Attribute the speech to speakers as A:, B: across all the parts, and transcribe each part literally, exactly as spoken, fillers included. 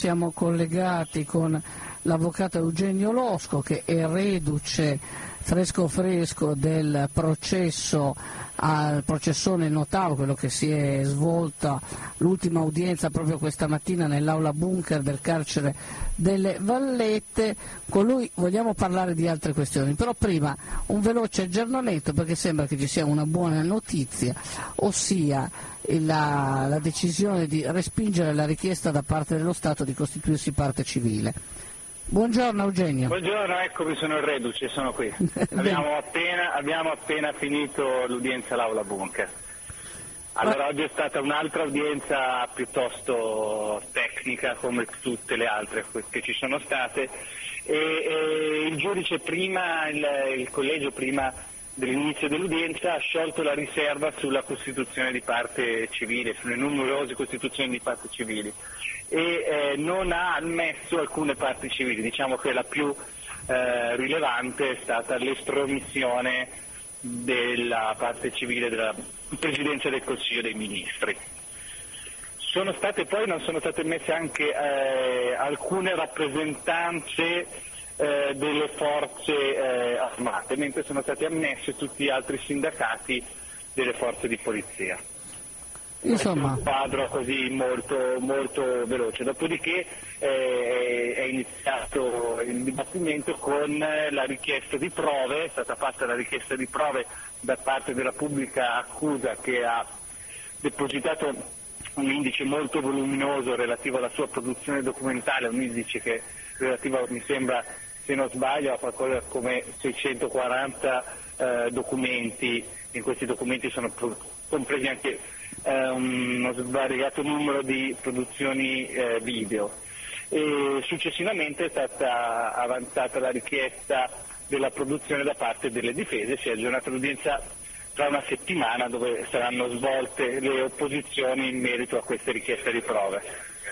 A: Siamo collegati con l'avvocato Eugenio Losco, che è reduce fresco fresco del processo al processone Notaro, quello che si è svolta l'ultima udienza proprio questa mattina nell'aula bunker del carcere delle Vallette. Con lui vogliamo parlare di altre questioni, però prima un veloce aggiornamento, perché sembra che ci sia una buona notizia, ossia la, la decisione di respingere la richiesta da parte dello Stato di costituirsi parte civile. Buongiorno Eugenio.
B: Buongiorno, eccomi, sono il reduce, sono qui. abbiamo, appena, abbiamo appena finito l'udienza all'aula bunker. Allora, oggi è stata un'altra udienza piuttosto tecnica, come tutte le altre che ci sono state, e, e il giudice prima, il, il collegio prima dell'inizio dell'udienza ha sciolto la riserva sulla costituzione di parte civile, sulle numerose costituzioni di parte civili, e eh, non ha ammesso alcune parti civili. Diciamo che la più eh, rilevante è stata l'estromissione della parte civile della Presidenza del Consiglio dei Ministri. Sono state poi, non sono state ammesse anche eh, alcune rappresentanze eh, delle forze eh, armate, mentre sono stati ammessi tutti gli altri sindacati delle forze di polizia.
A: Insomma,
B: un quadro così molto, molto veloce. Dopodiché eh, è iniziato il dibattimento con la richiesta di prove, è stata fatta la richiesta di prove da parte della pubblica accusa, che ha depositato un indice molto voluminoso relativo alla sua produzione documentale, un indice che relativo, mi sembra, se non sbaglio, a qualcosa come seicentoquaranta eh, documenti. In questi documenti sono compresi anche eh, uno svariegato numero di produzioni eh, video. E successivamente è stata avanzata la richiesta della produzione da parte delle difese. Si è aggiornata l'udienza tra una settimana, dove saranno svolte le opposizioni in merito a queste richieste di prove.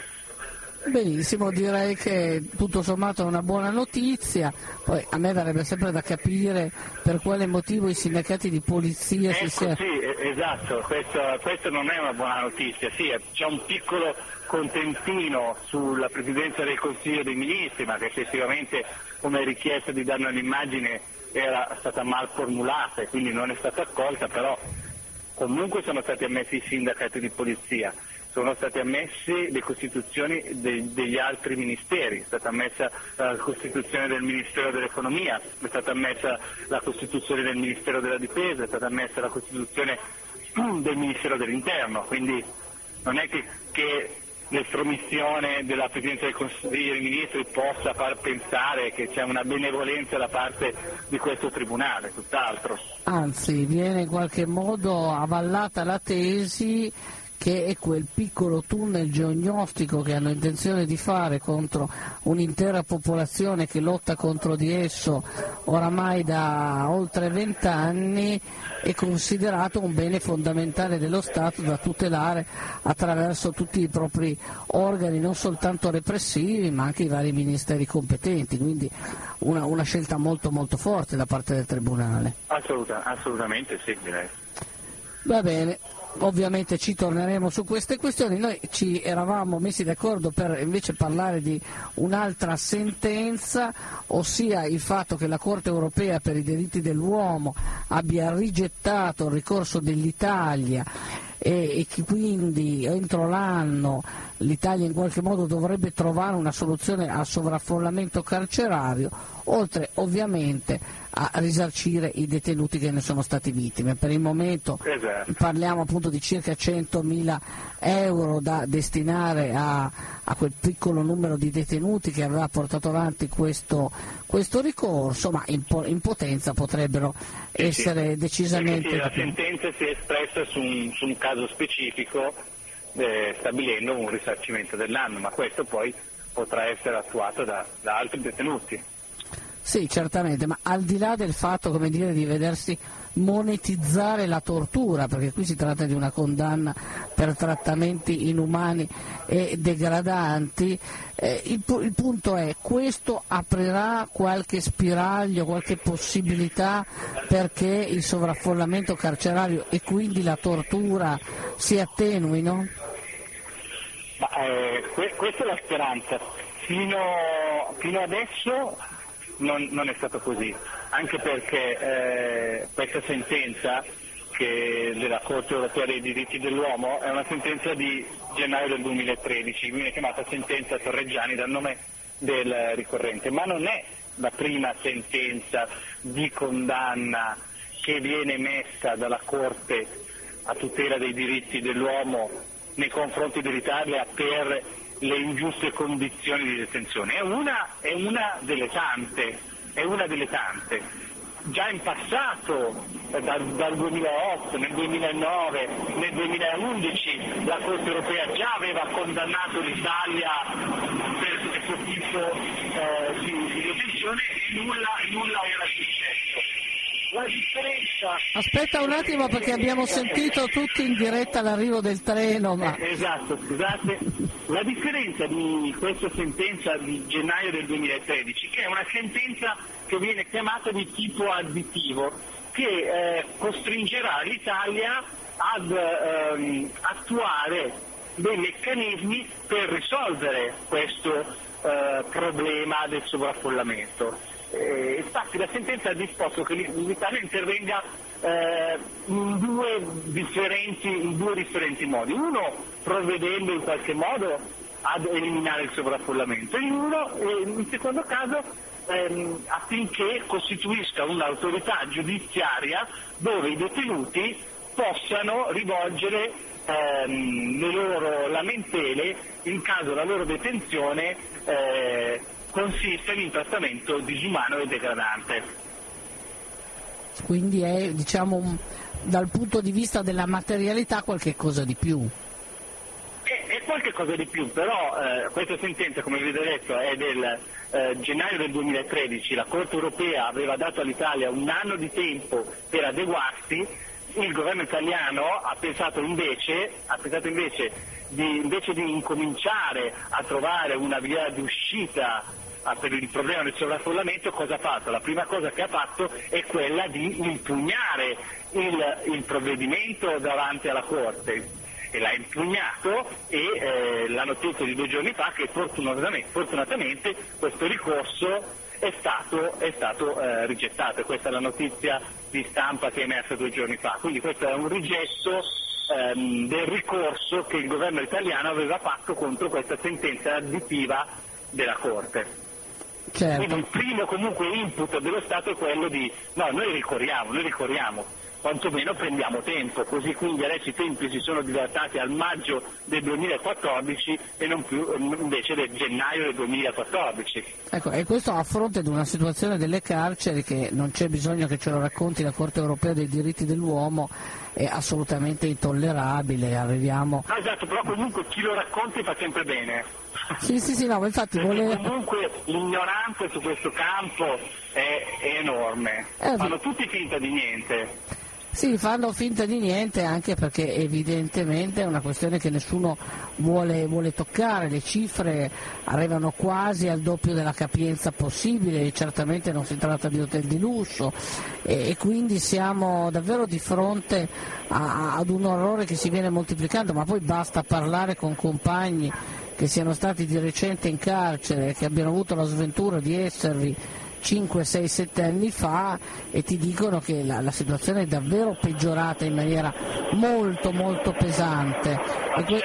A: Benissimo, direi che tutto sommato è una buona notizia. Poi a me verrebbe sempre da capire per quale motivo i sindacati di polizia
B: ecco,
A: si sia...
B: Sì, esatto, questo, questo non è una buona notizia. Sì, c'è un piccolo contentino sulla Presidenza del Consiglio dei Ministri, ma che effettivamente come richiesta di danno all'immagine era stata mal formulata e quindi non è stata accolta, però comunque sono stati ammessi i sindacati di polizia. Sono state ammesse le costituzioni de- degli altri ministeri, è stata ammessa la costituzione del Ministero dell'Economia, è stata ammessa la costituzione del Ministero della Difesa, è stata ammessa la costituzione del Ministero dell'Interno, quindi non è che, che l'estromissione della Presidenza del Consiglio dei Ministri possa far pensare che c'è una benevolenza da parte di questo Tribunale, tutt'altro. Anzi,
A: viene in qualche modo avallata la tesi che è quel piccolo tunnel geognostico che hanno intenzione di fare contro un'intera popolazione che lotta contro di esso oramai da oltre vent'anni, è considerato un bene fondamentale dello Stato da tutelare attraverso tutti i propri organi, non soltanto repressivi ma anche i vari ministeri competenti, quindi una, una scelta molto molto forte da parte del Tribunale.
B: Assoluta, assolutamente sì, direi.
A: Va bene. Ovviamente ci torneremo su queste questioni. Noi ci eravamo messi d'accordo per invece parlare di un'altra sentenza, ossia il fatto che la Corte europea per i diritti dell'uomo abbia rigettato il ricorso dell'Italia e, e che quindi entro l'anno l'Italia in qualche modo dovrebbe trovare una soluzione al sovraffollamento carcerario, oltre ovviamente a risarcire i detenuti che ne sono stati vittime. Per il momento
B: esatto.
A: Parliamo appunto di circa centomila euro da destinare a, a quel piccolo numero di detenuti che aveva portato avanti questo, questo ricorso, ma in, in potenza potrebbero
B: sì,
A: essere
B: sì.
A: decisamente...
B: Sì, la sentenza si è espressa su un, su un caso specifico, eh, stabilendo un risarcimento dell'anno, ma questo poi potrà essere attuato da, da altri detenuti.
A: Sì, certamente, ma al di là del fatto, come dire, di vedersi monetizzare la tortura, perché qui si tratta di una condanna per trattamenti inumani e degradanti, eh, il, il punto è: questo aprirà qualche spiraglio, qualche possibilità perché il sovraffollamento carcerario e quindi la tortura si attenuino?
B: Ma, eh, que- questa è la speranza. Fino, fino adesso non, non è stato così, anche perché eh, questa sentenza che della Corte Europea dei diritti dell'uomo è una sentenza di gennaio del duemilatredici, viene chiamata sentenza Torreggiani dal nome del ricorrente, ma non è la prima sentenza di condanna che viene emessa dalla Corte a tutela dei diritti dell'uomo nei confronti dell'Italia per le ingiuste condizioni di detenzione. È una, è una delle tante, è una delle tante. Già in passato, eh, dal, dal duemilaotto, nel duemilanove, nel duemilaundici, la Corte Europea già aveva condannato l'Italia per questo tipo eh, di, di detenzione e nulla, nulla era successo. La differenza...
A: Aspetta un attimo perché abbiamo sentito tutti in diretta l'arrivo del treno. Ma...
B: Eh, esatto, scusate. La differenza di questa sentenza di gennaio del duemilatredici, che è una sentenza che viene chiamata di tipo additivo, che eh, costringerà l'Italia ad ehm, attuare dei meccanismi per risolvere questo eh, problema del sovraffollamento. Eh, infatti la sentenza ha disposto che l'Italia intervenga eh, in, due differenti, in due differenti modi. Uno, provvedendo in qualche modo ad eliminare il sovraffollamento, e uno, eh, in secondo caso, ehm, affinché costituisca un'autorità giudiziaria dove i detenuti possano rivolgere ehm, le loro lamentele in caso la loro detenzione eh, consiste in un trattamento disumano e degradante.
A: Quindi è, diciamo, dal punto di vista della materialità qualche cosa di più.
B: È, è qualche cosa di più, però eh, questa sentenza, come vi ho detto, è del eh, gennaio del duemilatredici, la Corte Europea aveva dato all'Italia un anno di tempo per adeguarsi, il governo italiano ha pensato invece, ha pensato invece di, invece di incominciare a trovare una via di uscita per il problema del sovraffollamento, cosa ha fatto? La prima cosa che ha fatto è quella di impugnare il, il provvedimento davanti alla Corte, e l'ha impugnato, e eh, la notizia di due giorni fa che fortunatamente, fortunatamente questo ricorso è stato, è stato eh, rigettato, e questa è la notizia di stampa che è emersa due giorni fa. Quindi questo è un rigetto ehm, del ricorso che il governo italiano aveva fatto contro questa sentenza additiva della Corte.
A: Certo.
B: Quindi il primo comunque input dello Stato è quello di no, noi ricorriamo, noi ricorriamo, quantomeno prendiamo tempo, così quindi adesso i tempi si sono dilatati al maggio del duemilaquattordici e non più invece del gennaio del duemilaquattordici.
A: Ecco, e questo a fronte di una situazione delle carceri che non c'è bisogno che ce lo racconti la Corte Europea dei diritti dell'uomo, è assolutamente intollerabile, arriviamo...
B: No, esatto, però comunque chi lo racconti fa sempre bene.
A: Sì, sì, sì, no, infatti vuole...
B: Comunque l'ignoranza su questo campo è, è enorme,
A: eh,
B: fanno tutti finta di niente.
A: Sì, fanno finta di niente, anche perché evidentemente è una questione che nessuno vuole, vuole toccare, le cifre arrivano quasi al doppio della capienza possibile, e certamente non si tratta di hotel di lusso, e, e quindi siamo davvero di fronte a, ad un orrore che si viene moltiplicando, ma poi basta parlare con compagni che siano stati di recente in carcere, che abbiano avuto la sventura di esservi cinque, sei, sette anni fa, e ti dicono che la, la situazione è davvero peggiorata in maniera molto molto pesante, e, que-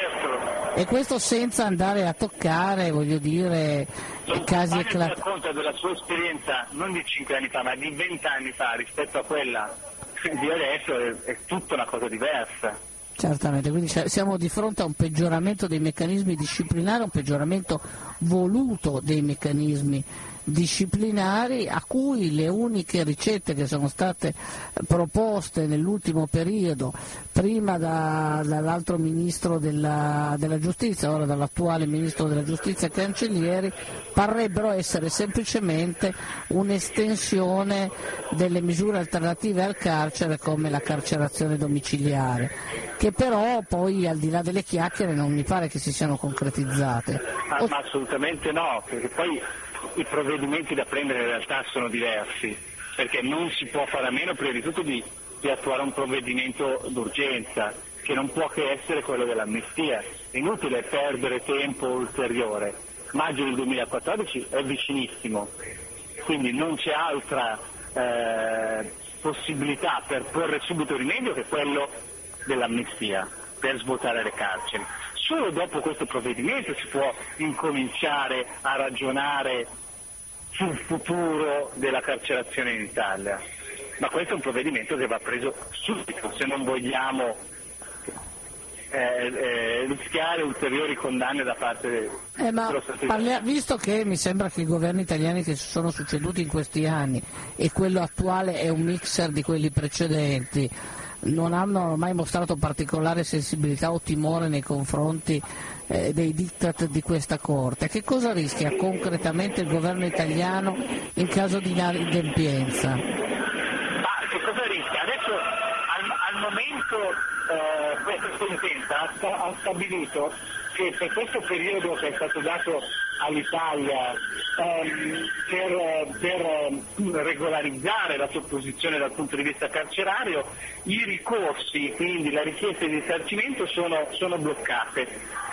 A: e questo senza andare a toccare, voglio dire, i casi eclatanti.
B: Racconta della sua esperienza non di cinque anni fa ma di venti anni fa rispetto a quella di adesso, è, è tutta una cosa diversa.
A: Certamente, quindi siamo di fronte a un peggioramento dei meccanismi disciplinari, un peggioramento voluto dei meccanismi disciplinari, a cui le uniche ricette che sono state proposte nell'ultimo periodo, prima da, dall'altro ministro della, della giustizia, ora dall'attuale ministro della giustizia Cancellieri, parrebbero essere semplicemente un'estensione delle misure alternative al carcere, come la carcerazione domiciliare, che però poi, al di là delle chiacchiere, non mi pare che si siano concretizzate.
B: Ah, ma assolutamente no, perché poi i provvedimenti da prendere in realtà sono diversi, perché non si può fare a meno prima di tutto di, di attuare un provvedimento d'urgenza, che non può che essere quello dell'amnistia. È inutile perdere tempo ulteriore. Maggio del duemilaquattordici è vicinissimo, quindi non c'è altra eh, possibilità per porre subito rimedio che quello dell'amnistia, per svuotare le carceri. Solo dopo questo provvedimento si può incominciare a ragionare sul futuro della carcerazione in Italia, ma questo è un provvedimento che va preso subito se non vogliamo eh, eh, rischiare ulteriori condanne da parte del
A: eh, ma parlia, visto che mi sembra che i governi italiani che si sono succeduti in questi anni e quello attuale è un mixer di quelli precedenti, non hanno mai mostrato particolare sensibilità o timore nei confronti eh, dei diktat di questa Corte. Che cosa rischia concretamente il governo italiano in caso di inadempienza?
B: Ma che cosa rischia? Adesso al, al momento eh, questa sentenza ha, sta, ha stabilito che per questo periodo che è stato dato all'Italia ehm, per, per regolarizzare la sua posizione dal punto di vista carcerario, i ricorsi, quindi la richiesta di risarcimento sono, sono bloccate.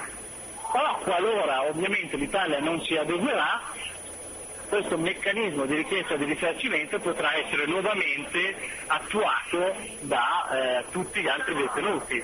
B: Però qualora ovviamente l'Italia non si adeguerà, questo meccanismo di richiesta di risarcimento potrà essere nuovamente attuato da eh, tutti gli altri detenuti.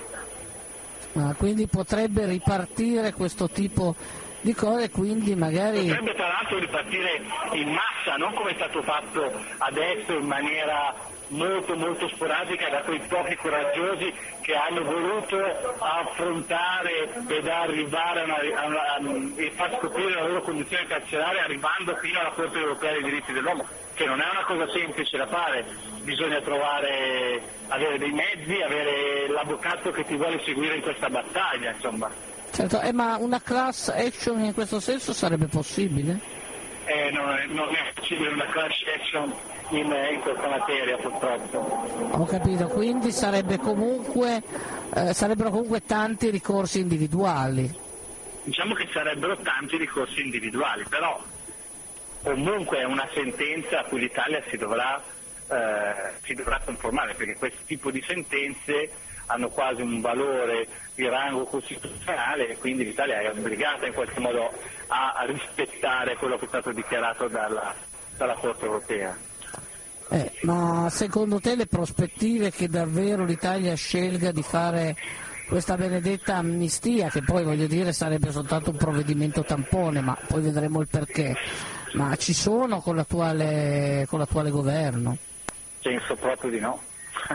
A: Ah, quindi potrebbe ripartire questo tipo di cose, quindi magari...
B: Potrebbe tra l'altro ripartire in massa, non come è stato fatto adesso in maniera molto molto sporadica da quei pochi coraggiosi che hanno voluto affrontare ed arrivare a una, a una, e far scoprire la loro condizione carceraria arrivando fino alla Corte Europea dei Diritti dell'Uomo, che non è una cosa semplice da fare, bisogna trovare, avere dei mezzi, avere l'avvocato che ti vuole seguire in questa battaglia, insomma.
A: Certo, eh, ma una class action in questo senso sarebbe possibile?
B: Eh, non, è, non è possibile una class action in, in questa materia, purtroppo.
A: Ho capito, quindi sarebbe comunque, eh, sarebbero comunque tanti ricorsi individuali.
B: Diciamo che sarebbero tanti ricorsi individuali, però comunque è una sentenza a cui l'Italia si dovrà, eh, si dovrà conformare, perché questo tipo di sentenze hanno quasi un valore di rango costituzionale e quindi l'Italia è obbligata in qualche modo a, a rispettare quello che è stato dichiarato dalla, dalla Corte Europea.
A: Eh, ma secondo te le prospettive che davvero l'Italia scelga di fare questa benedetta amnistia, che poi voglio dire sarebbe soltanto un provvedimento tampone, ma poi vedremo il perché, ma ci sono con l'attuale, con l'attuale governo?
B: Penso proprio di no.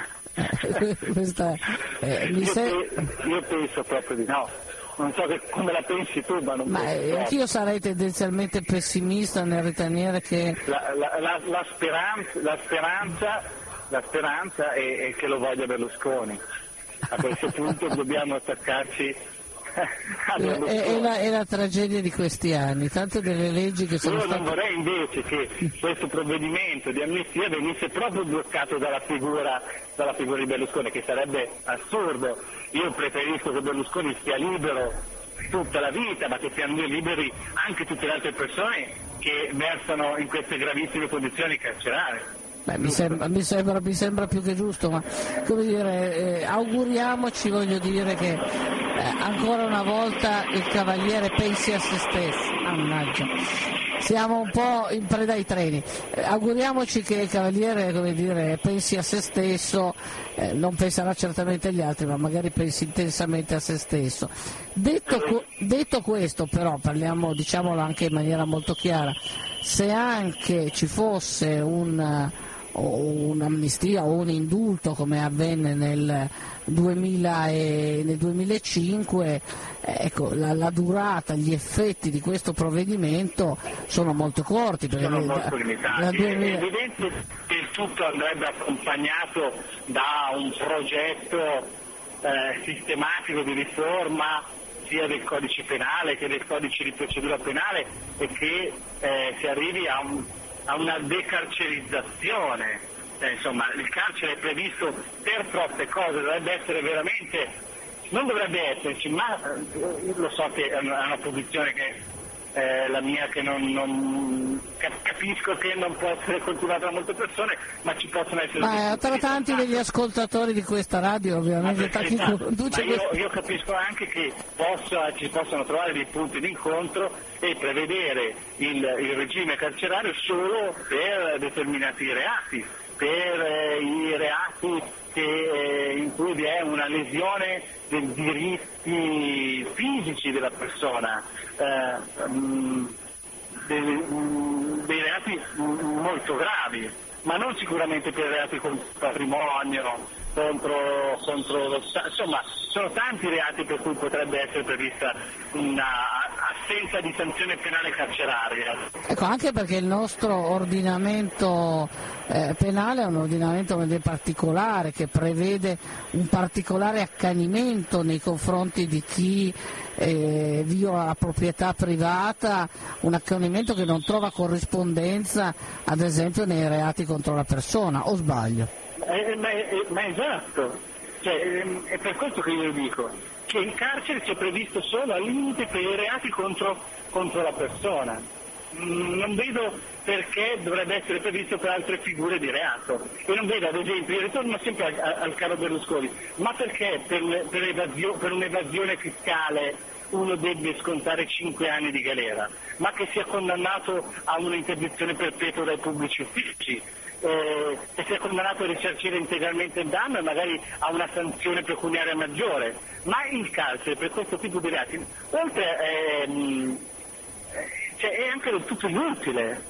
A: Questa, eh, mi
B: io,
A: se...
B: pe- io penso proprio di no. Non so che, come la pensi tu, ma non
A: ma
B: penso.
A: Anch'io sarei tendenzialmente pessimista nel ritenere che
B: la, la, la, la speranza, la speranza, la speranza è, è che lo voglia Berlusconi. A questo punto dobbiamo attaccarci a Berlusconi.
A: È, è, la, è la tragedia di questi anni, tante delle leggi che sono
B: Io
A: state...
B: non vorrei invece che questo provvedimento di amnistia venisse proprio bloccato dalla figura, dalla figura di Berlusconi, che sarebbe assurdo. Io preferisco che Berlusconi sia libero tutta la vita, ma che siano liberi anche tutte le altre persone che versano in queste gravissime condizioni carcerarie.
A: Beh, mi, sembra, mi, sembra, mi sembra più che giusto, ma come dire, eh, auguriamoci, voglio dire, che eh, ancora una volta il Cavaliere pensi a se stesso. Mannaggia, siamo un po' in preda ai treni. Eh, auguriamoci che il Cavaliere, come dire, pensi a se stesso, eh, non penserà certamente agli altri, ma magari pensi intensamente a se stesso. Detto, detto questo, però, parliamo, diciamolo anche in maniera molto chiara, se anche ci fosse un... o un'amnistia o un indulto come avvenne nel, duemila e, nel duemilacinque, ecco, la, la durata, gli effetti di questo provvedimento sono molto corti.
B: Sono le, molto limitati.
A: duemila...
B: È evidente che il tutto andrebbe accompagnato da un progetto eh, sistematico di riforma sia del codice penale che del codice di procedura penale e che eh, si arrivi a un a una decarcerizzazione, eh, insomma il carcere è previsto per troppe cose, dovrebbe essere veramente, non dovrebbe esserci, ma eh, lo so che è una, una posizione che eh, la mia che non, non capisco che non può essere coltivata da molte persone, ma ci possono essere...
A: Ma tra tanti degli ascoltatori di questa radio, ovviamente, tra chi conduce
B: io, io capisco anche che possa, ci possano trovare dei punti di incontro e prevedere il, il regime carcerario solo per determinati reati, per eh, i reati che, eh, in cui vi è una lesione dei diritti fisici della persona, eh, mh, dei, mh, dei reati molto gravi, ma non sicuramente per reati contro il patrimonio, contro, contro lo Stato, insomma sono tanti reati per cui potrebbe essere prevista un'assenza di sanzione penale carceraria.
A: Ecco, anche perché il nostro ordinamento eh, penale è un ordinamento particolare che prevede un particolare accanimento nei confronti di chi eh, viola la proprietà privata, un accanimento che non trova corrispondenza ad esempio nei reati contro la persona, o sbaglio?
B: Eh, ma, eh, ma esatto, cioè, eh, è per questo che io dico che in carcere c'è previsto solo al limite per i reati contro, contro la persona. Mm, non vedo perché dovrebbe essere previsto per altre figure di reato. E non vedo, ad esempio, io ritorno sempre al, al caro Berlusconi, ma perché per, per, evasio, per un'evasione fiscale uno deve scontare cinque anni di galera, ma che sia condannato a un'interdizione perpetua dai pubblici uffici, Eh, e sia condannato a risarcire integralmente il danno e magari a una sanzione pecuniaria maggiore, ma il carcere per questo tipo di reati oltre ehm, cioè, è anche del tutto inutile.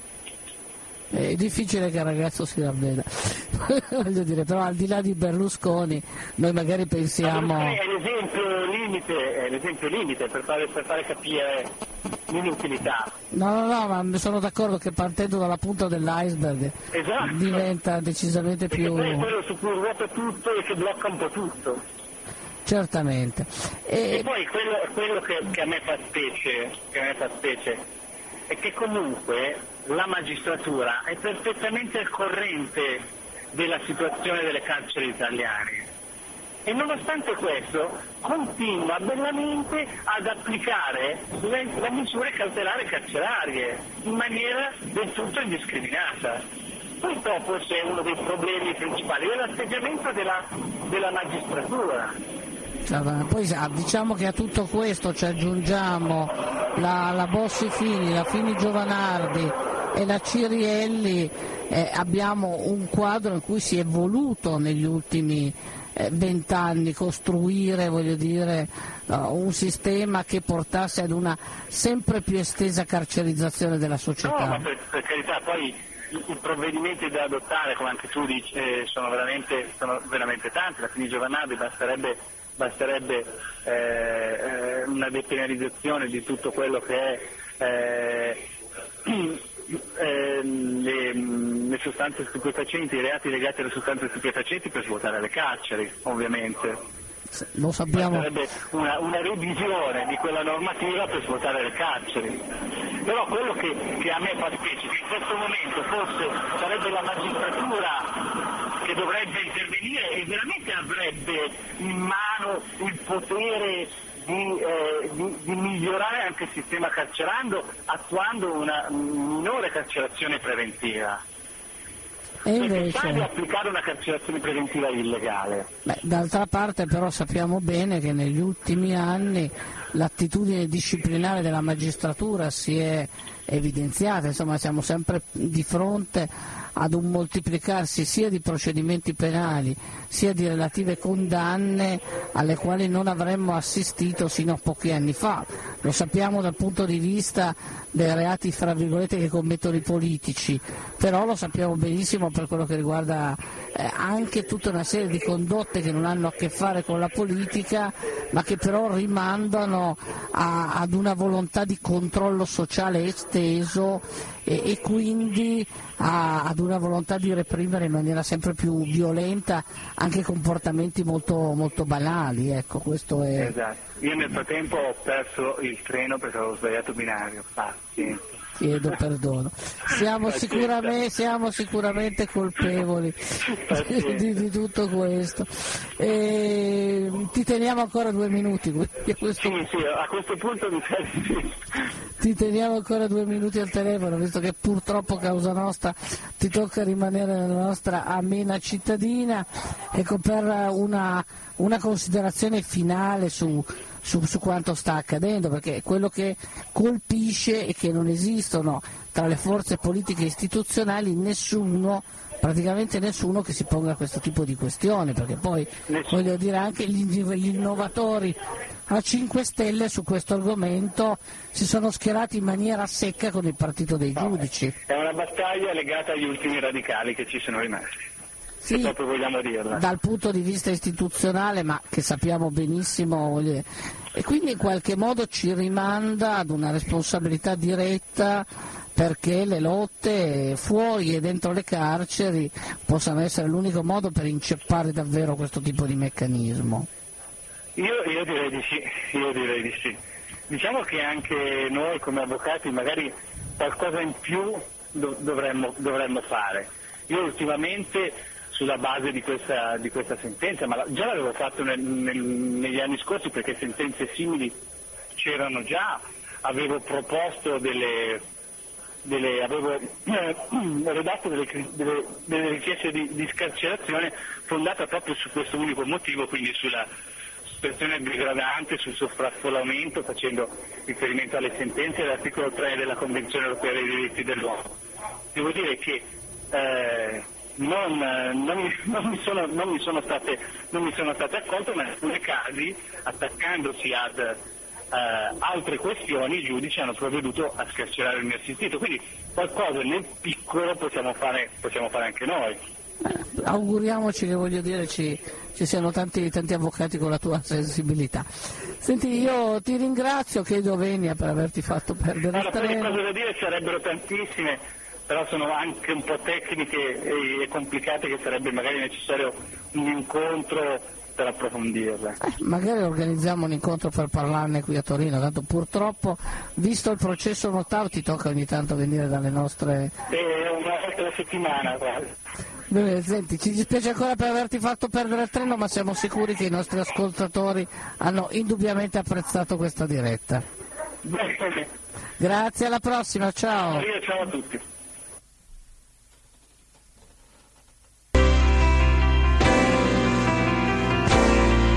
A: È difficile che il ragazzo si ravveda, voglio dire, però al di là di Berlusconi noi magari pensiamo...
B: Berlusconi è l'esempio limite, è l'esempio limite per fare, per fare capire l'inutilità.
A: No, no, no, ma sono d'accordo che partendo dalla punta dell'iceberg
B: esatto.
A: diventa decisamente
B: Perché
A: più...
B: poi è quello su cui ruota tutto e che blocca un po' tutto.
A: Certamente. E,
B: e poi quello, quello che, che a me fa specie, che a me fa specie è che comunque la magistratura è perfettamente al corrente della situazione delle carceri italiane e nonostante questo continua bellamente ad applicare le, le misure cautelari carcerarie in maniera del tutto indiscriminata. Purtroppo c'è uno dei problemi principali, è l'atteggiamento della, della magistratura.
A: Poi diciamo che a tutto questo ci aggiungiamo la, la Bossi-Fini, la Fini-Giovanardi e la Cirielli, eh, abbiamo un quadro in cui si è voluto negli ultimi vent'anni eh, costruire, voglio dire, uh, un sistema che portasse ad una sempre più estesa carcerizzazione della società.
B: No, ma per, per carità, poi i, i provvedimenti da adottare, come anche tu dici, eh, sono, veramente, sono veramente tanti, la Fini-Giovanardi basterebbe basterebbe eh, una depenalizzazione di tutto quello che è eh, eh, le, le sostanze stupefacenti, i reati legati alle sostanze stupefacenti per svuotare le carceri, ovviamente.
A: Lo sappiamo.
B: Sarebbe una, una revisione di quella normativa per svuotare le carceri. Però quello che, che a me fa specie, che in questo momento forse sarebbe la magistratura che dovrebbe intervenire e veramente avrebbe in mano il potere di, eh, di, di migliorare anche il sistema carcerario attuando una minore carcerazione preventiva.
A: E invece
B: di applicare una carcerazione preventiva illegale.
A: Beh, d'altra parte però sappiamo bene che negli ultimi anni l'attitudine disciplinare della magistratura si è evidenziata, insomma siamo sempre di fronte ad un moltiplicarsi sia di procedimenti penali sia di relative condanne alle quali non avremmo assistito sino a pochi anni fa. Lo sappiamo dal punto di vista dei reati fra virgolette che commettono i politici, però lo sappiamo benissimo per quello che riguarda eh, anche tutta una serie di condotte che non hanno a che fare con la politica ma che però rimandano a, ad una volontà di controllo sociale esteso e, e quindi a, ad una volontà di reprimere in maniera sempre più violenta anche comportamenti molto, molto banali. Ecco, questo è...
B: Esatto. Io nel frattempo ho perso il treno perché avevo sbagliato binario. Ah, sì.
A: chiedo perdono. Siamo, sicuramente, siamo sicuramente colpevoli di, di tutto questo. E ti teniamo ancora due minuti. A questo,
B: sì, sì, a questo punto mi serve.
A: Ti teniamo ancora due minuti al telefono, visto che purtroppo causa nostra ti tocca rimanere nella nostra amena cittadina. Ecco, per una, una considerazione finale su, su, su quanto sta accadendo, perché quello che colpisce è che non esistono tra le forze politiche e istituzionali nessuno, praticamente nessuno che si ponga questo tipo di questione, perché poi voglio dire anche gli, gli innovatori a cinque Stelle su questo argomento si sono schierati in maniera secca con il partito dei giudici.
B: È una battaglia legata agli ultimi radicali che ci sono rimasti.
A: Sì,
B: proprio vogliamo dirla.
A: Dal punto di vista istituzionale, ma che sappiamo benissimo, e quindi in qualche modo ci rimanda ad una responsabilità diretta perché le lotte fuori e dentro le carceri possano essere l'unico modo per inceppare davvero questo tipo di meccanismo.
B: Io, io direi di sì, io direi di sì. Diciamo che anche noi come avvocati magari qualcosa in più do, dovremmo, dovremmo fare. Io ultimamente, sulla base di questa, di questa sentenza, ma già l'avevo fatto nel, nel, negli anni scorsi perché sentenze simili c'erano già, avevo proposto delle, delle avevo eh, redatto delle, delle, delle richieste di, di scarcerazione fondata proprio su questo unico motivo, quindi sulla sospensione degradante, sul sovraffollamento, facendo riferimento alle sentenze dell'articolo tre della Convenzione Europea dei diritti dell'uomo. Devo dire che eh, Non, non, mi, non, mi sono, non, mi sono state, non mi sono state accolte, ma in alcuni casi, attaccandosi ad eh, altre questioni, i giudici hanno provveduto a scarcerare il mio assistito, quindi qualcosa nel piccolo possiamo fare, possiamo fare anche noi.
A: Eh, auguriamoci che, voglio dire, ci, ci siano tanti, tanti avvocati con la tua sensibilità. Senti, io ti ringrazio, chiedo venia per averti fatto perdere il treno.
B: Le cose da dire sarebbero tantissime, però sono anche un po' tecniche e complicate che sarebbe magari necessario un incontro per approfondirle.
A: Eh, magari organizziamo un incontro per parlarne qui a Torino, tanto purtroppo, visto il processo notaio, ti tocca ogni tanto venire dalle nostre...
B: Eh, una volta alla settimana quasi.
A: Bene, senti, ci dispiace ancora per averti fatto perdere il treno, ma siamo sicuri che i nostri ascoltatori hanno indubbiamente apprezzato questa diretta.
B: Bene.
A: Grazie, alla prossima, ciao.
B: Ciao a tutti.